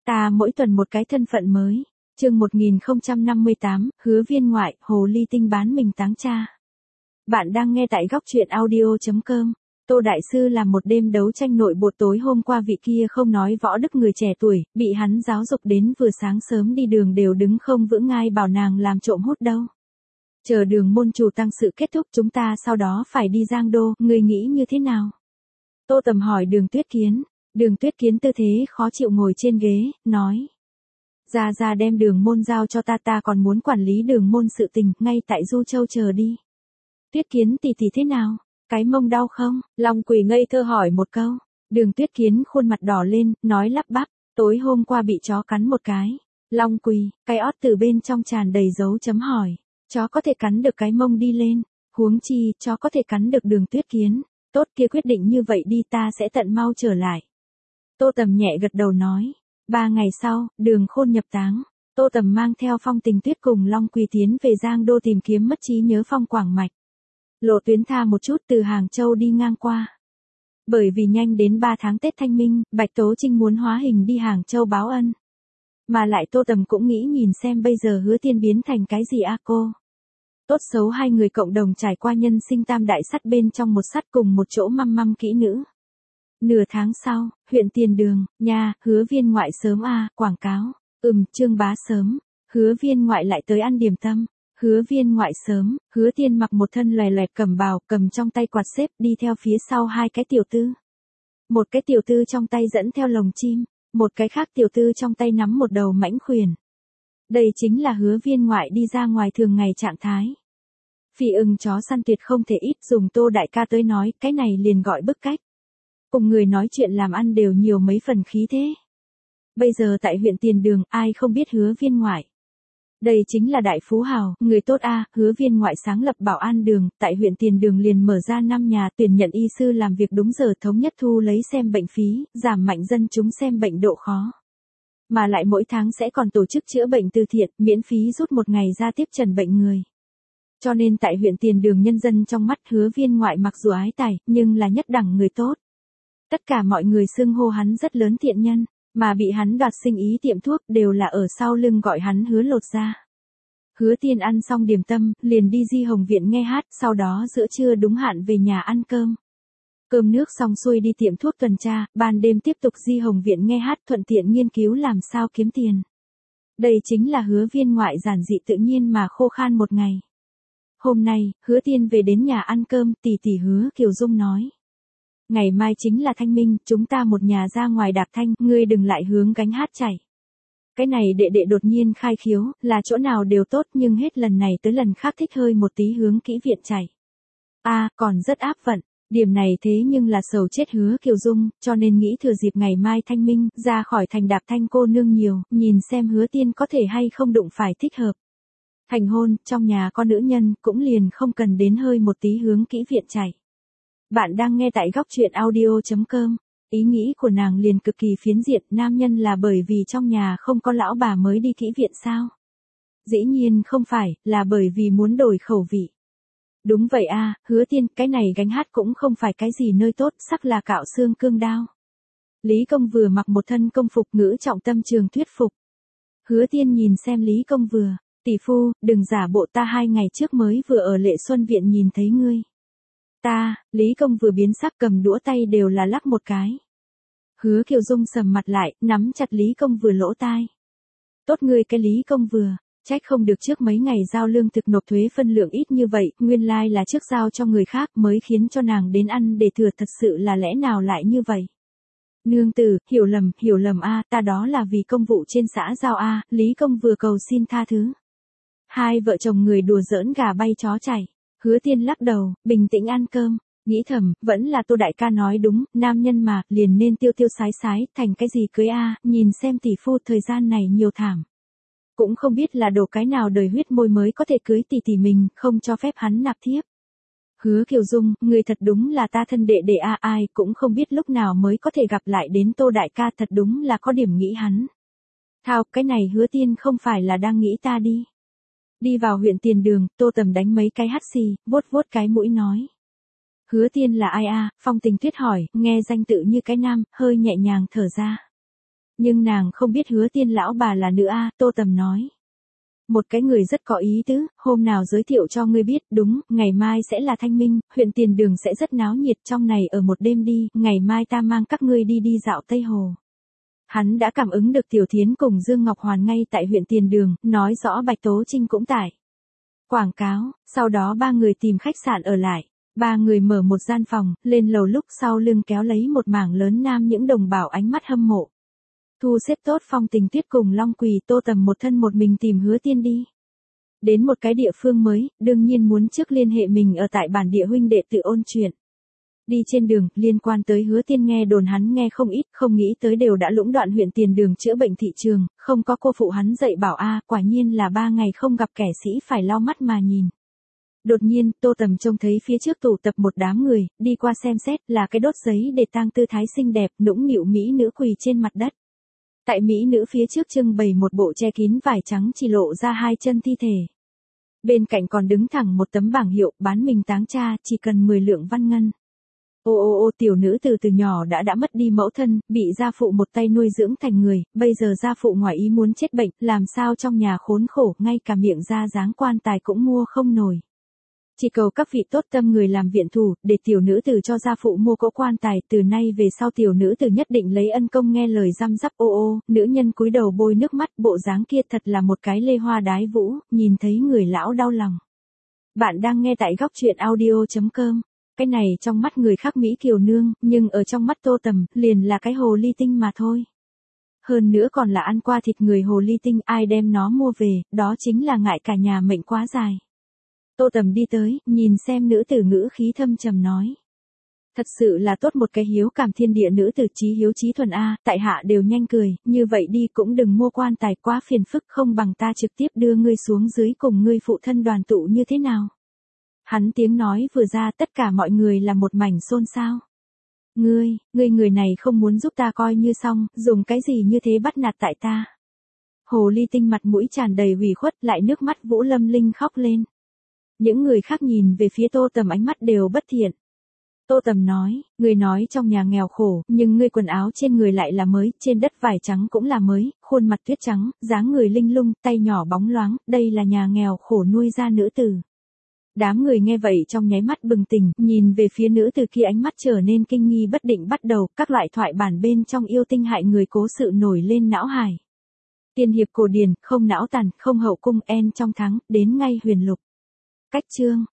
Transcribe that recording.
Ta mỗi tuần một cái thân phận mới. Chương 1058, Hứa Viên ngoại, hồ ly tinh bán mình táng cha. Bạn đang nghe tại góc truyện audio.com. Tô Đại Sư làm một đêm đấu tranh nội bộ tối hôm qua vị kia không nói võ đức người trẻ tuổi, bị hắn giáo dục đến vừa sáng sớm đi đường đều đứng không vững ngay bảo nàng làm trộm hút đâu. Chờ đường môn chủ tăng sự kết thúc chúng ta sau đó phải đi Giang Đô, người nghĩ như thế nào? Tô Tầm hỏi Đường Tuyết Kiến. Đường Tuyết Kiến tư thế khó chịu ngồi trên ghế, nói. Ra đem đường môn giao cho ta còn muốn quản lý đường môn sự tình, ngay tại Du Châu chờ đi. Tuyết Kiến tỷ thế nào? Cái mông đau không? Long Quỳ ngây thơ hỏi một câu. Đường Tuyết Kiến khuôn mặt đỏ lên, nói lắp bắp, tối hôm qua bị chó cắn một cái. Long Quỳ, cái ót từ bên trong tràn đầy dấu chấm hỏi. Chó có thể cắn được cái mông đi lên, huống chi, chó có thể cắn được Đường Tuyết Kiến. Tốt kia quyết định như vậy đi ta sẽ tận mau trở lại. Tô Tầm nhẹ gật đầu nói. 3 ngày sau, Đường Khôn nhập táng. Tô Tầm mang theo Phong Tình Tuyết cùng Long Quỳ tiến về Giang Đô tìm kiếm mất trí nhớ Phong Quảng Mạch. Lộ tuyến tha một chút từ Hàng Châu đi ngang qua. Bởi vì nhanh đến 3 tháng Tết Thanh Minh, Bạch Tố Trinh muốn hóa hình đi Hàng Châu báo ân. Mà lại Tô Tầm cũng nghĩ nhìn xem bây giờ Hứa Tiên biến thành cái gì cô. Tốt xấu hai người cộng đồng trải qua nhân sinh tam đại sắt bên trong một sắt cùng một chỗ măm kỹ nữ. Nửa tháng sau, huyện Tiền Đường, nhà, Hứa Viên ngoại sớm quảng cáo. Trương bá sớm, Hứa Viên ngoại lại tới ăn điểm tâm. Hứa Viên ngoại sớm, Hứa Tiên mặc một thân loè loẹt cẩm bào, cầm trong tay quạt xếp đi theo phía sau hai cái tiểu tư. Một cái tiểu tư trong tay dẫn theo lồng chim, một cái khác tiểu tư trong tay nắm một đầu mãnh khuyển. Đây chính là Hứa Viên ngoại đi ra ngoài thường ngày trạng thái. Phi ưng chó săn tuyệt không thể ít, dùng Tô đại ca tới nói, cái này liền gọi bức cách. Cùng người nói chuyện làm ăn đều nhiều mấy phần khí thế. Bây giờ tại huyện Tiền Đường, ai không biết Hứa Viên ngoại. Đây chính là đại phú hào, người tốt Hứa Viên ngoại sáng lập Bảo An Đường, tại huyện Tiền Đường liền mở ra 5 nhà tuyển nhận y sư làm việc đúng giờ, thống nhất thu lấy xem bệnh phí, giảm mạnh dân chúng xem bệnh độ khó. Mà lại mỗi tháng sẽ còn tổ chức chữa bệnh từ thiện, miễn phí rút một ngày ra tiếp trần bệnh người. Cho nên tại huyện Tiền Đường nhân dân trong mắt Hứa Viên ngoại mặc dù ái tài, nhưng là nhất đẳng người tốt. Tất cả mọi người xưng hô hắn rất lớn thiện nhân, mà bị hắn đoạt sinh ý tiệm thuốc đều là ở sau lưng gọi hắn Hứa Lột ra. Hứa Tiên ăn xong điểm tâm, liền đi Di Hồng Viện nghe hát, sau đó giữa trưa đúng hạn về nhà ăn cơm. Cơm nước xong xuôi đi tiệm thuốc tuần tra, ban đêm tiếp tục Di Hồng Viện nghe hát, thuận tiện nghiên cứu làm sao kiếm tiền. Đây chính là Hứa Viên ngoại giản dị tự nhiên mà khô khan một ngày. Hôm nay, Hứa Tiên về đến nhà ăn cơm, tỷ Hứa Kiều Dung nói. Ngày mai chính là Thanh Minh, chúng ta một nhà ra ngoài đạp thanh, ngươi đừng lại hướng gánh hát chảy. Cái này đệ đột nhiên khai khiếu, là chỗ nào đều tốt nhưng hết lần này tới lần khác thích hơi một tí hướng kỹ viện chảy. Còn rất áp vận, điểm này thế nhưng là sầu chết Hứa Kiều Dung, cho nên nghĩ thừa dịp ngày mai Thanh Minh, ra khỏi thành đạp thanh cô nương nhiều, nhìn xem Hứa Tiên có thể hay không đụng phải thích hợp. Thành hôn, trong nhà có nữ nhân, cũng liền không cần đến hơi một tí hướng kỹ viện chảy. Bạn đang nghe tại góc truyện audio.com. Ý nghĩ của nàng liền cực kỳ phiến diện, nam nhân là bởi vì trong nhà không có lão bà mới đi kỹ viện sao? Dĩ nhiên không phải, là bởi vì muốn đổi khẩu vị. Đúng vậy Hứa Tiên, cái này gánh hát cũng không phải cái gì nơi tốt, sắc là cạo xương cương đao. Lý Công Vừa mặc một thân công phục, ngữ trọng tâm trường thuyết phục. Hứa Tiên nhìn xem Lý Công Vừa, tỷ phu, đừng giả bộ, ta 2 ngày trước mới vừa ở Lệ Xuân Viện nhìn thấy ngươi. Lý Công Vừa biến sắc, cầm đũa tay đều là lắc một cái. Hứa Kiều Dung sầm mặt lại, nắm chặt Lý Công Vừa lỗ tai. Tốt ngươi cái Lý Công Vừa, trách không được trước mấy ngày giao lương thực nộp thuế phân lượng ít như vậy, nguyên lai là trước giao cho người khác mới khiến cho nàng đến ăn để thừa, thật sự là lẽ nào lại như vậy. Nương tử, hiểu lầm ta đó là vì công vụ trên xã giao Lý Công Vừa cầu xin tha thứ. Hai vợ chồng người đùa giỡn gà bay chó chảy. Hứa Tiên lắc đầu, bình tĩnh ăn cơm, nghĩ thầm, vẫn là Tô đại ca nói đúng, nam nhân mà, liền nên tiêu sái, thành cái gì cưới nhìn xem tỷ phu thời gian này nhiều thảm. Cũng không biết là đổ cái nào đời huyết môi mới có thể cưới tỷ mình, không cho phép hắn nạp thiếp. Hứa Kiều Dung, người thật đúng là ta thân đệ ai cũng không biết lúc nào mới có thể gặp lại đến Tô đại ca, thật đúng là có điểm nghĩ hắn. Thao, cái này Hứa Tiên không phải là đang nghĩ ta đi. Đi vào huyện Tiền Đường, Tô Tầm đánh mấy cái hắt xì, vuốt cái mũi nói. Hứa Tiên là ai Phong Tình Tuyết hỏi, nghe danh tự như cái nam, hơi nhẹ nhàng thở ra. Nhưng nàng không biết Hứa Tiên lão bà là nữ a, Tô Tầm nói. Một cái người rất có ý tứ, hôm nào giới thiệu cho ngươi biết, đúng, ngày mai sẽ là thanh minh, huyện Tiền Đường sẽ rất náo nhiệt, trong này ở một đêm đi, ngày mai ta mang các ngươi đi đi dạo Tây Hồ. Hắn đã cảm ứng được Tiểu Thiến cùng Dương Ngọc Hoàn ngay tại huyện Tiền Đường, nói rõ Bạch Tố Trinh cũng tại. Quảng cáo, sau đó ba người tìm khách sạn ở lại. Ba người mở một gian phòng, lên lầu lúc sau lưng kéo lấy một mảng lớn nam những đồng bào ánh mắt hâm mộ. Thu xếp tốt Phong Tình Tuyết cùng Long Quỳ, Tô Tầm một thân một mình tìm Hứa Tiên đi. Đến một cái địa phương mới, đương nhiên muốn trước liên hệ mình ở tại bản địa huynh đệ tự ôn chuyện. Đi trên đường, liên quan tới Hứa Tiên nghe đồn hắn nghe không ít, không nghĩ tới đều đã lũng đoạn huyện Tiền Đường chữa bệnh thị trường, không có cô phụ hắn dạy bảo quả nhiên là 3 ngày không gặp kẻ sĩ phải lau mắt mà nhìn. Đột nhiên, Tô Tầm trông thấy phía trước tụ tập một đám người, đi qua xem xét là cái đốt giấy để tang tư thái xinh đẹp, nũng nịu mỹ nữ quỳ trên mặt đất. Tại mỹ nữ phía trước trưng bày một bộ che kín vải trắng chỉ lộ ra 2 chân thi thể. Bên cạnh còn đứng thẳng một tấm bảng hiệu bán mình táng cha, chỉ cần 10 lượng văn ngân. Ô tiểu nữ từ nhỏ đã mất đi mẫu thân, bị gia phụ một tay nuôi dưỡng thành người, bây giờ gia phụ ngoài ý muốn chết bệnh, làm sao trong nhà khốn khổ, ngay cả miệng ra dáng quan tài cũng mua không nổi. Chỉ cầu các vị tốt tâm người làm viện thủ, để tiểu nữ tử cho gia phụ mua cỗ quan tài, từ nay về sau tiểu nữ tử nhất định lấy ân công nghe lời răm rắp. Nữ nhân cúi đầu bôi nước mắt, bộ dáng kia thật là một cái lê hoa đái vũ, nhìn thấy người lão đau lòng. Bạn đang nghe tại góc truyện audio.com. Cái này trong mắt người khác Mỹ kiều nương, nhưng ở trong mắt Tô Tầm, liền là cái hồ ly tinh mà thôi. Hơn nữa còn là ăn qua thịt người hồ ly tinh, ai đem nó mua về, đó chính là ngại cả nhà mệnh quá dài. Tô Tầm đi tới, nhìn xem nữ tử ngữ khí thâm trầm nói. Thật sự là tốt một cái hiếu cảm thiên địa nữ tử chí hiếu chí thuần tại hạ đều nhanh cười, như vậy đi cũng đừng mua quan tài quá phiền phức, không bằng ta trực tiếp đưa ngươi xuống dưới cùng ngươi phụ thân đoàn tụ như thế nào. Hắn tiếng nói vừa ra, tất cả mọi người là một mảnh xôn xao. Ngươi người này không muốn giúp ta coi như xong, dùng cái gì như thế bắt nạt tại ta. Hồ ly tinh mặt mũi tràn đầy ủy khuất, lại nước mắt Vũ Lâm Linh khóc lên. Những người khác nhìn về phía Tô Tầm ánh mắt đều bất thiện. Tô Tầm nói, ngươi nói trong nhà nghèo khổ, nhưng ngươi quần áo trên người lại là mới, trên đất vải trắng cũng là mới, khuôn mặt tuyết trắng, dáng người linh lung, tay nhỏ bóng loáng, đây là nhà nghèo khổ nuôi ra nữ tử. Đám người nghe vậy trong nháy mắt bừng tỉnh, nhìn về phía nữ tử kia ánh mắt trở nên kinh nghi bất định, bắt đầu các loại thoại bản bên trong yêu tinh hại người cố sự nổi lên não hải. Tiên hiệp cổ điển, không não tàn, không hậu cung, en trong thắng, đến ngay huyền lục. Cách chương